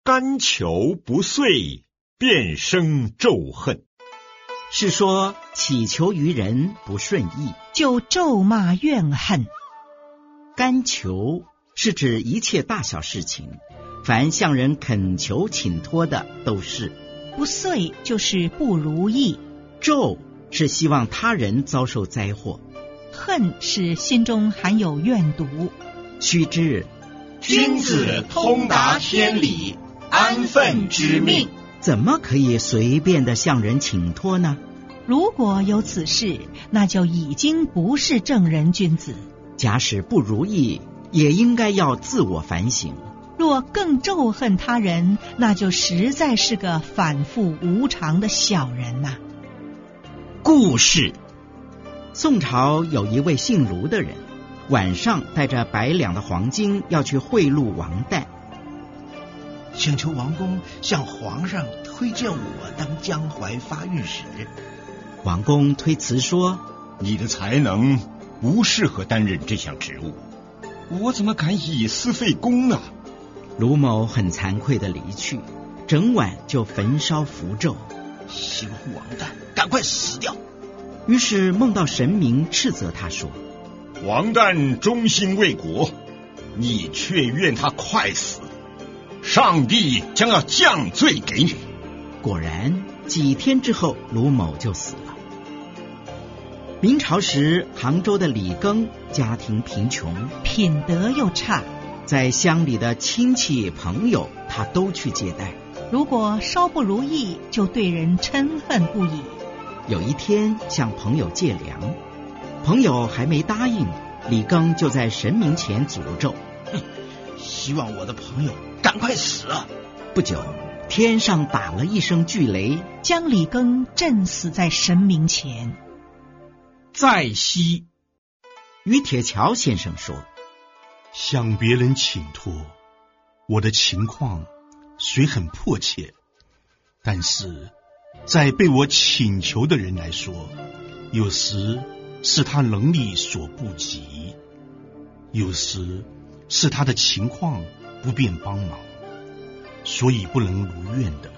甘求不遂，便生咒恨。 是说祈求于人不顺意， 就咒骂怨恨。 甘求是指一切大小事情，凡向人恳求请托的都是。 不遂就是不如意。 咒是希望他人遭受灾祸。 恨是心中含有怨毒。 须知君子通达天理，安分知命。 怎么可以随便的向人请托呢？ 如果有此事，那就已经不是正人君子。 假使不如意，也应该要自我反省。 若更咒恨他人，那就实在是个反复无常的小人呐。 故事：宋朝有一位姓卢的人，晚上带着100两的黄金要去贿赂王旦， 请求王公向皇上推荐我当江淮发御史。 王公推辞说： 你的才能不适合担任这项职务，我怎么敢以私废公呢？ 卢某很惭愧地离去，整晚就焚烧符咒， 希望王旦赶快死掉。 于是梦到神明斥责他说： 王旦忠心为国，你却愿他快死，上帝将要降罪给你。 果然几天之后，卢某就死了。明朝时，杭州的李庚家庭贫穷， 品德又差， 在乡里的亲戚朋友他都去接待， 如果稍不如意，就对人嗔恨不已。 有一天向朋友借粮，朋友还没答应，李庚就在神明前诅咒： 希望我的朋友赶快死啊！ 不久，天上打了一声巨雷， 将李庚震死在神明前。 在西， 于铁桥先生说： 向别人请托，我的情况虽很迫切，但是在被我请求的人来说，有时是他能力所不及，有时是他的情况不便帮忙，所以不能如愿的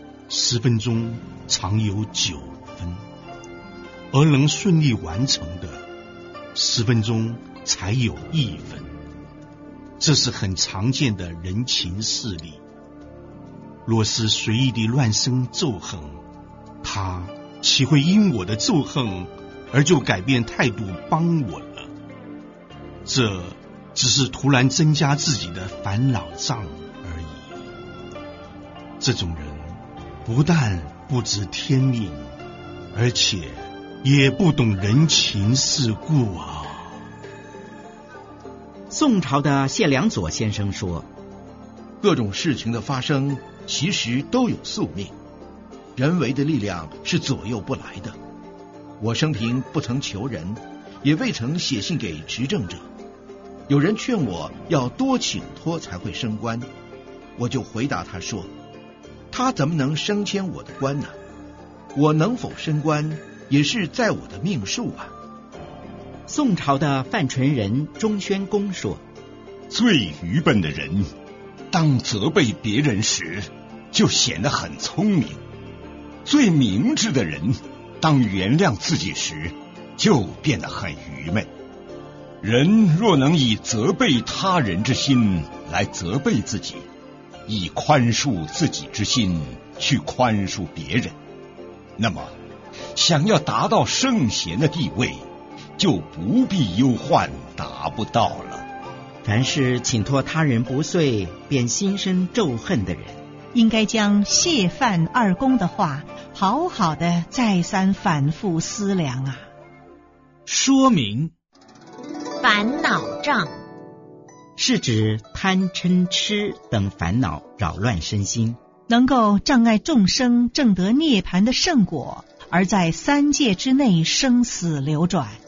10分钟常有9分，而能顺利完成的10分钟才有1分。这是很常见的人情事理。若是随意地乱生咒恨，他岂会因我的咒恨而就改变态度帮我了？这只是突然增加自己的烦恼障而已。这种人不但不知天命，而且也不懂人情世故啊。 宋朝的谢良佐先生说： 各种事情的发生其实都有宿命，人为的力量是左右不来的。我生平不曾求人，也未曾写信给执政者。有人劝我要多请托才会升官，我就回答他说：他怎么能升迁我的官呢？我能否升官也是在我的命数啊。 宋朝的范纯仁钟宣公说： 最愚笨的人，当责备别人时就显得很聪明；最明智的人，当原谅自己时就变得很愚昧。人若能以责备他人之心来责备自己，以宽恕自己之心去宽恕别人，那么想要达到圣贤的地位，就不必忧患达不到了。 凡是请托他人不遂便心生咒恨的人， 应该将谢范二公的话好好的再三反复思量啊。 说明烦恼障是指贪嗔痴等烦恼扰乱身心， 能够障碍众生证得涅槃的圣果，而在3界之内生死流转。